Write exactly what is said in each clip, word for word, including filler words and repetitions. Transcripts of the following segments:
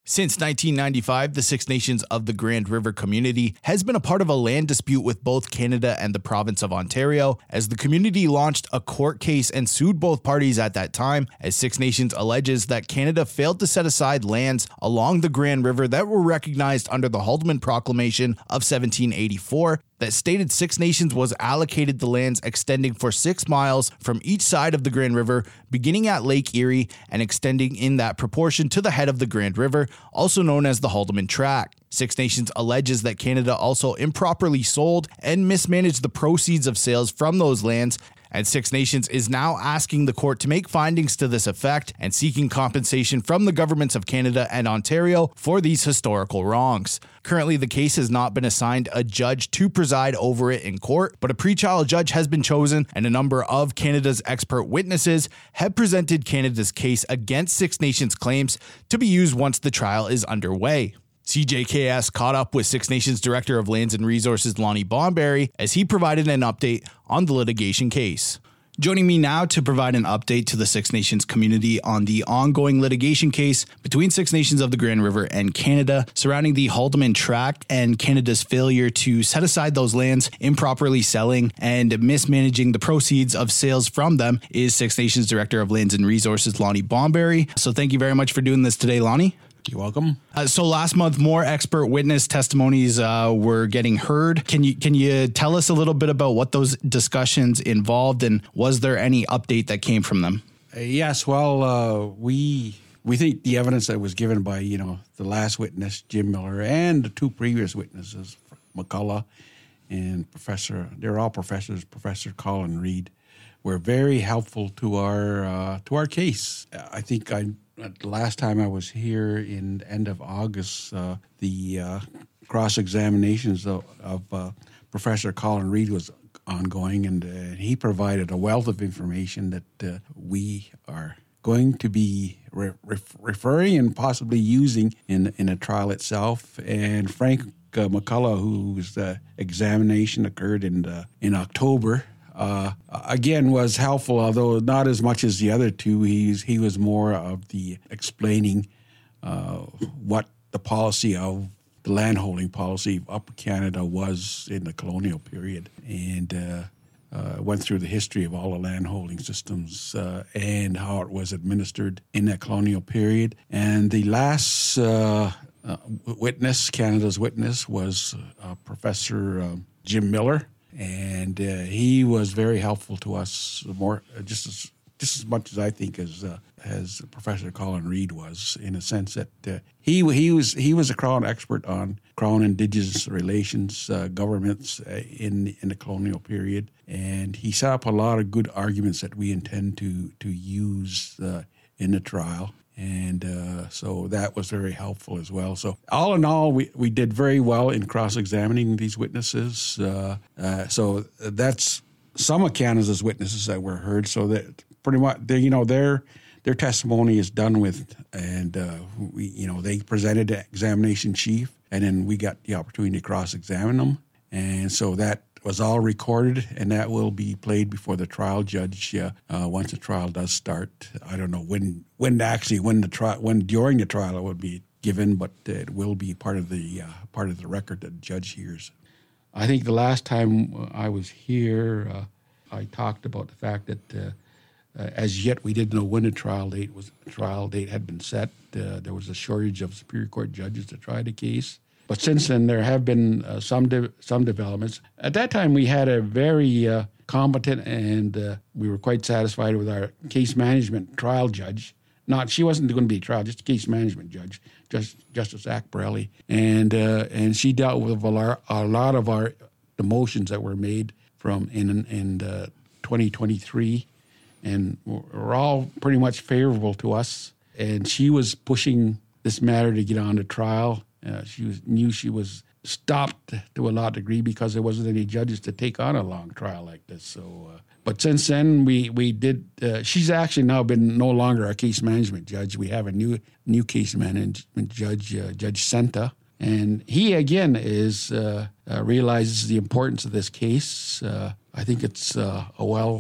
Since nineteen ninety-five, the Six Nations of the Grand River community has been a part of a land dispute with both Canada and the province of Ontario, as the community launched a court case and sued both parties at that time, as Six Nations alleges that Canada failed to set aside lands along the Grand River that were recognized under the Haldimand Proclamation of seventeen eighty-four, that stated Six Nations was allocated the lands extending for six miles from each side of the Grand River, beginning at Lake Erie and extending in that proportion to the head of the Grand River, also known as the Haldimand Tract. Six Nations alleges that Canada also improperly sold and mismanaged the proceeds of sales from those lands, and Six Nations is now asking the court to make findings to this effect and seeking compensation from the governments of Canada and Ontario for these historical wrongs. Currently, the case has not been assigned a judge to preside over it in court, but a pretrial judge has been chosen, and a number of Canada's expert witnesses have presented Canada's case against Six Nations claims to be used once the trial is underway. C J K S caught up with Six Nations Director of Lands and Resources Lonnie Bonberry as he provided an update on the litigation case. Joining me now to provide an update to the Six Nations community on the ongoing litigation case between Six Nations of the Grand River and Canada surrounding the Haldimand Tract and Canada's failure to set aside those lands, improperly selling and mismanaging the proceeds of sales from them, is Six Nations Director of Lands and Resources Lonnie Bonberry. So thank you very much for doing this today, Lonnie. You're welcome. Uh, so last month, more expert witness testimonies uh, were getting heard. Can you can you tell us a little bit about what those discussions involved, and was there any update that came from them? Uh, yes, well, uh, we we think the evidence that was given by you know the last witness, Jim Miller, and the two previous witnesses, McCullough and Professor, they're all professors, Professor Colin Reid, were very helpful to our uh, to our case. I think I. The last time I was here in the end of August, uh, the uh, cross-examinations of, of uh, Professor Colin Reid was ongoing, and uh, he provided a wealth of information that uh, we are going to be re- ref- referring and possibly using in in a trial itself. And Frank uh, McCullough, whose uh, examination occurred in uh, in October, Uh, again, was helpful, although not as much as the other two. He's, he was more of the explaining uh, what the policy of the landholding policy of Upper Canada was in the colonial period, and uh, uh, went through the history of all the landholding systems uh, and how it was administered in that colonial period. And the last uh, uh, witness, Canada's witness, was uh, Professor uh, Jim Miller. And uh, he was very helpful to us, more just as just as much as I think as uh, as Professor Colin Reid was, in a sense that uh, he he was he was a Crown expert on Crown Indigenous relations, uh, governments uh, in in the colonial period, and he set up a lot of good arguments that we intend to to use uh, in the trial. And uh, so that was very helpful as well. So all in all, we, we did very well in cross-examining these witnesses. Uh, uh, so that's some of Canada's witnesses that were heard. So that pretty much, they, you know, their their testimony is done with, and uh, we, you know, they presented the examination chief, and then we got the opportunity to cross-examine them. And so that was all recorded, and that will be played before the trial judge uh, uh, once the trial does start. I don't know when, when actually when the trial, when during the trial it will be given, but it will be part of the uh, part of the record that the judge hears. I think the last time I was here, uh, I talked about the fact that uh, uh, as yet we didn't know when the trial date was. Trial date had been set. Uh, there was a shortage of Superior Court judges to try the case. But since then, there have been uh, some de- some developments. At that time, we had a very uh, competent, and uh, we were quite satisfied with our case management trial judge. Not she wasn't going to be a trial, just a case management judge, just Justice Zach Borelli, and uh, and she dealt with a lot, a lot of our the motions that were made from in in uh, twenty twenty-three, and were all pretty much favorable to us. And she was pushing this matter to get on to trial. Uh, she was, knew she was stopped to a large degree because there wasn't any judges to take on a long trial like this. So, uh, but since then we we did. Uh, she's actually now been no longer a case management judge. We have a new new case management judge, uh, Judge Senta, and he again is uh, uh, realizes the importance of this case. Uh, I think it's uh, a well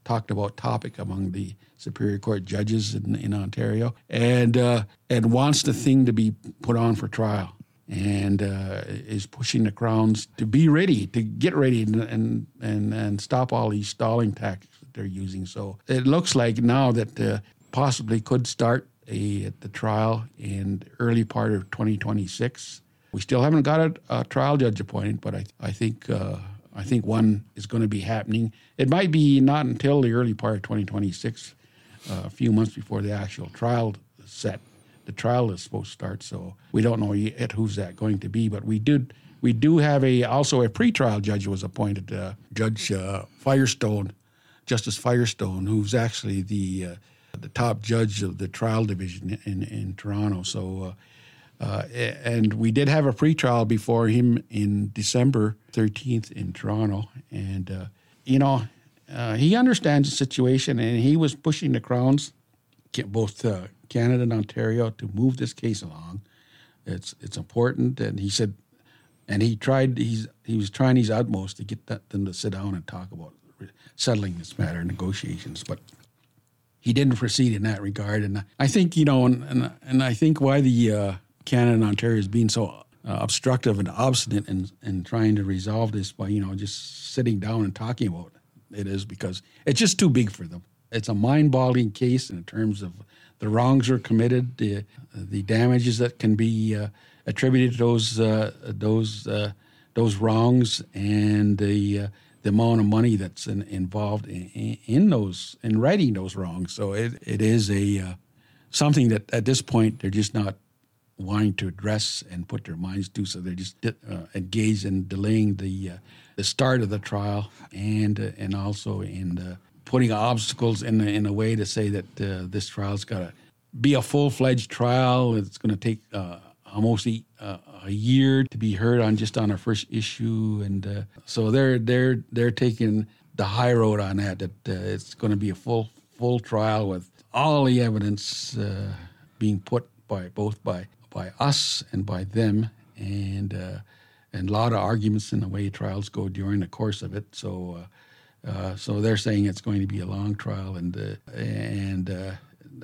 talked about topic among the Superior Court judges in, in Ontario, and uh, and wants the thing to be put on for trial, and uh, is pushing the Crowns to be ready, to get ready, and and and, and stop all these stalling tactics that they're using. So it looks like now that uh, possibly could start a the trial in the early part of twenty twenty-six. We still haven't got a, a trial judge appointed, but I I think uh, I think one is going to be happening. It might be not until the early part of twenty twenty-six, uh, a few months before the actual trial is set. The trial is supposed to start, so we don't know yet who's that going to be. But we did we do have a also a pretrial judge was appointed, uh, Judge uh, Firestone, Justice Firestone, who's actually the uh, the top judge of the trial division in in Toronto. So. Uh, Uh, and we did have a pretrial before him in December thirteenth in Toronto. And, uh, you know, uh, he understands the situation, and he was pushing the Crowns, both uh, Canada and Ontario, to move this case along. It's it's important. And he said, and he tried, he's, he was trying his utmost to get that, them to sit down and talk about settling this matter, negotiations. But he didn't proceed in that regard. And I think, you know, and, and, and I think why the... Uh, Canada and Ontario is being so uh, obstructive and obstinate in, in trying to resolve this by, you know, just sitting down and talking about it, it is because it's just too big for them. It's a mind-boggling case in terms of the wrongs are committed, the the damages that can be uh, attributed to those uh, those uh, those wrongs, and the uh, the amount of money that's in, involved in, in those in righting those wrongs. So it it is a uh, something that at this point they're just not wanting to address and put their minds to, so they're just uh, engaged in delaying the uh, the start of the trial, and uh, and also in uh, putting obstacles in in a way to say that uh, this trial's got to be a full fledged trial. It's going to take uh, almost a, uh, a year to be heard on just on our first issue, and uh, so they're they're they're taking the high road on that. That uh, it's going to be a full full trial with all the evidence uh, being put by both by. by us and by them, and uh, and a lot of arguments in the way trials go during the course of it. So uh, uh, so they're saying it's going to be a long trial, and uh, and uh,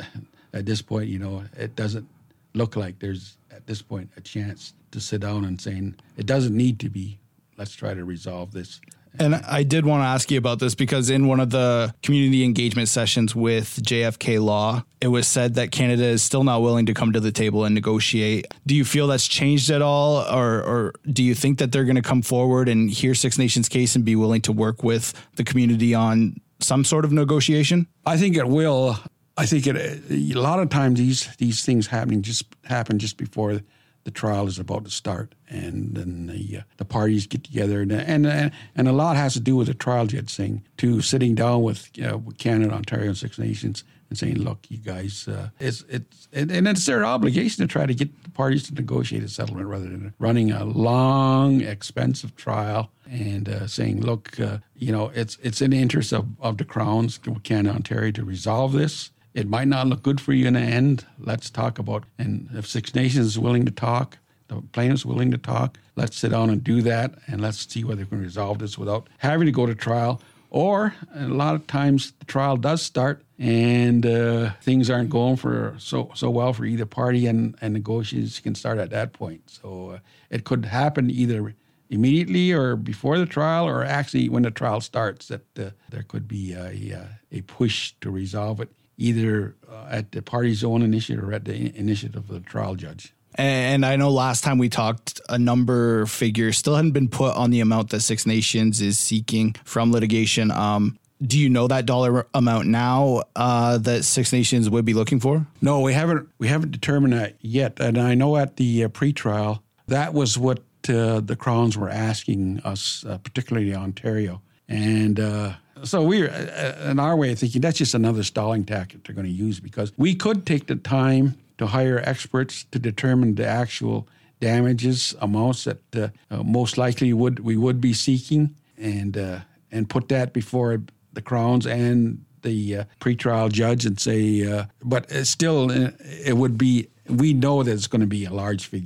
at this point, you know, it doesn't look like there's at this point a chance to sit down and saying it doesn't need to be. Let's try to resolve this. And I did want to ask you about this because in one of the community engagement sessions with J F K Law, it was said that Canada is still not willing to come to the table and negotiate. Do you feel that's changed at all? Or, or do you think that they're going to come forward and hear Six Nations case and be willing to work with the community on some sort of negotiation? I think it will. I think it, a lot of times these, these things happening just happen just before the trial is about to start, and then the uh, the parties get together, and, and and and a lot has to do with the trial judge saying to sitting down with, you know, with Canada, Ontario, and Six Nations and saying, look, you guys, uh, it's it's and, and it's their obligation to try to get the parties to negotiate a settlement rather than running a long, expensive trial and uh, saying, look, uh, you know, it's it's in the interest of, of the Crowns, Canada, Ontario, to resolve this. It might not look good for you in the end. Let's talk about, and if Six Nations is willing to talk, the plaintiff's willing to talk, let's sit down and do that, and let's see whether we can resolve this without having to go to trial. Or a lot of times the trial does start, and uh, things aren't going for so so well for either party, and, and negotiations can start at that point. So uh, it could happen either immediately or before the trial, or actually when the trial starts, that uh, there could be a, a push to resolve it, either uh, at the party's own initiative or at the initiative of the trial judge. And I know last time we talked, a number figure still hadn't been put on the amount that Six Nations is seeking from litigation. Um, do you know that dollar amount now uh, that Six Nations would be looking for? No, we haven't. We haven't determined that yet. And I know at the uh, pretrial, that was what uh, the Crowns were asking us, uh, particularly Ontario, and. Uh, So we're, uh, in our way of thinking, that's just another stalling tactic they're going to use, because we could take the time to hire experts to determine the actual damages amounts that uh, uh, most likely would we would be seeking, and uh, and put that before the Crowns and the uh, pretrial judge and say, uh, but it's still, uh, it would be, we know that it's going to be a large figure.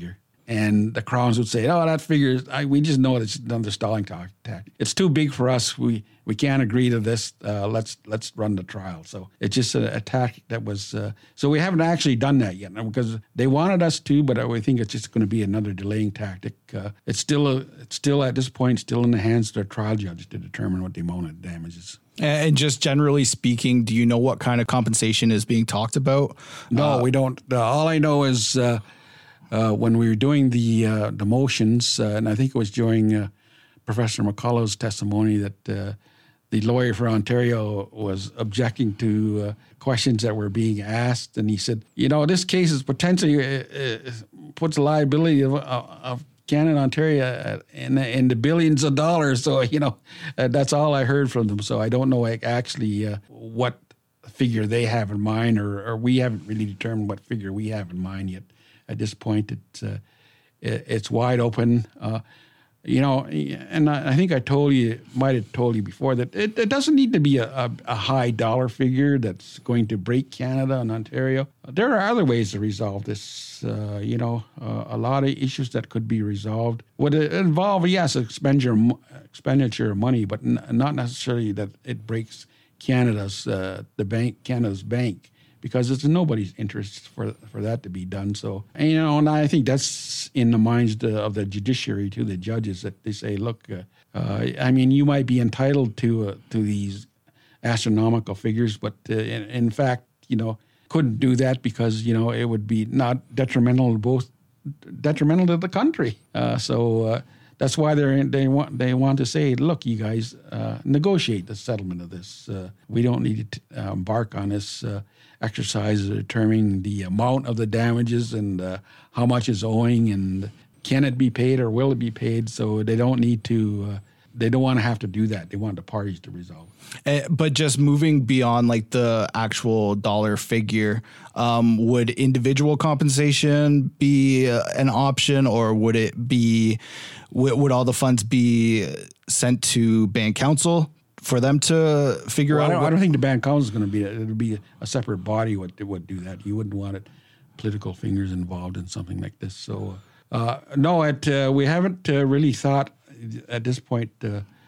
And the Crowns would say, "Oh, that figure, I, we just know it's another stalling tactic. It's too big for us. We we can't agree to this. Uh, let's let's run the trial." So it's just a, a tactic that was. Uh, so we haven't actually done that yet because they wanted us to, but I think it's just going to be another delaying tactic. Uh, it's still a, it's still at this point still in the hands of the trial judge to determine what the amount of damages. And just generally speaking, do you know what kind of compensation is being talked about? No, uh, we don't. Uh, all I know is. Uh, Uh, when we were doing the uh, the motions, uh, and I think it was during uh, Professor McCullough's testimony that uh, the lawyer for Ontario was objecting to uh, questions that were being asked, and he said, "You know, this case is potentially uh, uh, puts a liability of, of Canada and Ontario in, in the billions of dollars." So you know, uh, that's all I heard from them. So I don't know like, actually uh, what figure they have in mind, or, or we haven't really determined what figure we have in mind yet. At this point, it's uh, it's wide open, uh, you know. And I, I think I told you, might have told you before that it, it doesn't need to be a, a, a high dollar figure that's going to break Canada and Ontario. There are other ways to resolve this. Uh, you know, uh, a lot of issues that could be resolved would involve, yes, expenditure expenditure of money, but n- not necessarily that it breaks Canada's uh, the bank Canada's bank. Because it's in nobody's interest for for that to be done. So, and, you know, and I think that's in the minds the, of the judiciary, to the judges, that they say, look, uh, uh, I mean, you might be entitled to uh, to these astronomical figures, but uh, in, in fact, you know, couldn't do that because, you know, it would be not detrimental to both, detrimental to the country. Uh, so uh, that's why they they want they want to say, look, you guys, uh, negotiate the settlement of this. Uh, we don't need to uh, embark on this uh, exercise of determining the amount of the damages and uh, how much is owing and can it be paid or will it be paid. So they don't need to. Uh, they don't want to have to do that. They want the parties to resolve. Uh, but just moving beyond like the actual dollar figure, um, would individual compensation be uh, an option, or would it be? W- would all the funds be sent to band council for them to figure well, out? I don't, what- I don't think the band council is going to be. It would be a separate body would would do that. You wouldn't want it political fingers involved in something like this. So uh, no, it uh, we haven't uh, really thought at this point uh,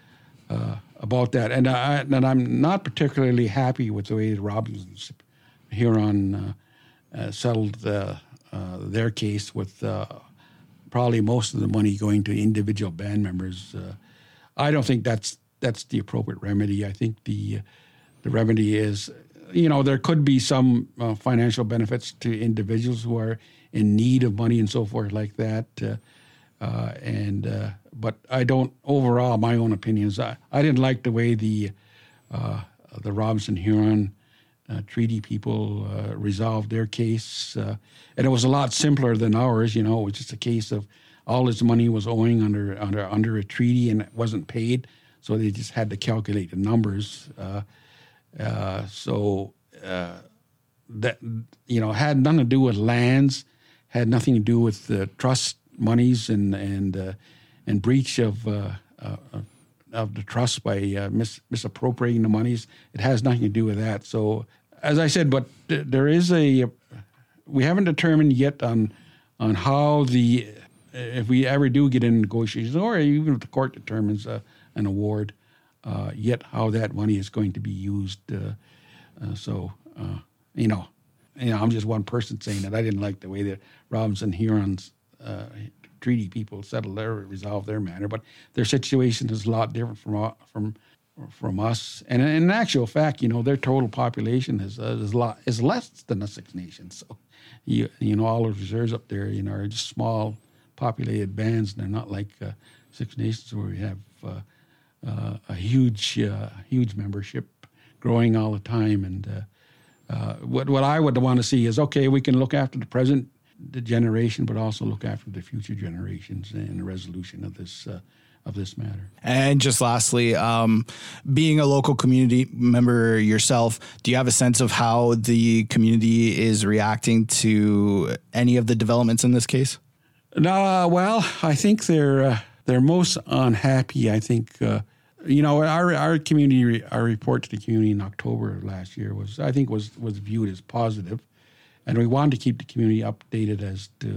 uh, about that, and I and I'm not particularly happy with the way the Robinsons Huron uh, uh, settled the, uh, their case with uh, probably most of the money going to individual band members. Uh, I don't think that's that's the appropriate remedy. I think the uh, the remedy is, you know, there could be some uh, financial benefits to individuals who are in need of money and so forth like that. Uh, uh, and uh, but I don't. Overall, my own opinions. I, I didn't like the way the uh, the Robinson Huron uh, treaty people uh, resolved their case, uh, and it was a lot simpler than ours. You know, it was just a case of all this money was owing under under under a treaty and it wasn't paid, so they just had to calculate the numbers. Uh, uh, so uh, that, you know, had nothing to do with lands, had nothing to do with the trust monies and and uh, and breach of uh, uh, of the trust by uh, mis- misappropriating the monies. It has nothing to do with that. So, as I said, but th- there is a we haven't determined yet on on how the if we ever do get in negotiations, or even if the court determines uh, an award, uh, yet how that money is going to be used. Uh, uh, so, uh, you know, you know, I'm just one person saying that. I didn't like the way that Robinson Huron's uh, treaty people settled their, resolved their matter, but their situation is a lot different from from from us. And in actual fact, you know, their total population is uh, is a lot is less than the Six Nations. So, you you know, all the reserves up there, you know, are just small populated bands. They're not like uh, Six Nations where we have uh, uh, a huge uh, huge membership growing all the time. And uh, uh, what what I would want to see is, okay, we can look after the present the generation, but also look after the future generations and the resolution of this uh, of this matter. And just lastly, um, being a local community member yourself, do you have a sense of how the community is reacting to any of the developments in this case? No, well, I think they're uh, they're most unhappy. I think uh, you know our our community our report to the community in October of last year was I think was was viewed as positive, and we wanted to keep the community updated as to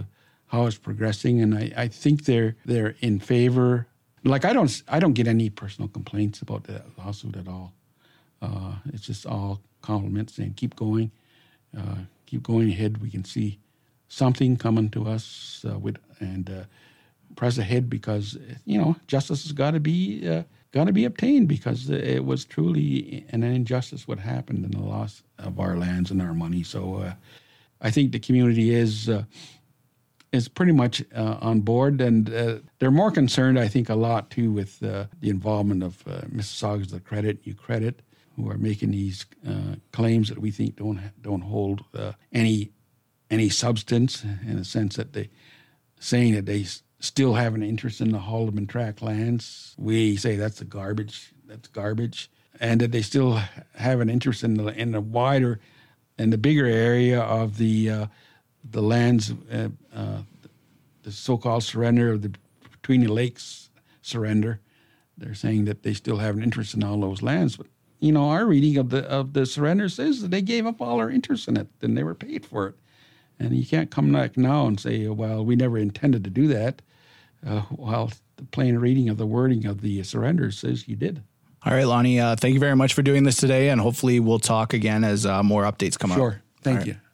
how it's progressing, and I, I think they're they're in favor. Like I don't I don't get any personal complaints about that lawsuit at all. Uh, it's just all compliments saying keep going, uh, keep going ahead. We can see something coming to us uh, with and uh, press ahead because you know justice has got to be uh, got to be obtained because it was truly an injustice what happened in the loss of our lands and our money. So uh, I think the community is. Uh, is pretty much uh, on board, and uh, they're more concerned, I think, a lot, too, with uh, the involvement of uh, Mississaugas of Credit, UCredit, who are making these uh, claims that we think don't don't hold uh, any any substance, in the sense that they saying that they s- still have an interest in the Haldimand Tract lands. We say that's a garbage, that's garbage, and that they still have an interest in the in the wider, in the bigger area of the uh, the lands, uh, uh, the so-called surrender of the Between the Lakes surrender. They're saying that they still have an interest in all those lands. But, you know, our reading of the of the surrender says that they gave up all their interest in it and they were paid for it. And you can't come back now and say, well, we never intended to do that. Uh, while the plain reading of the wording of the surrender says you did. All right, Lonnie, uh, thank you very much for doing this today. And hopefully we'll talk again as uh, more updates come Sure. up. Sure. Thank All right. you.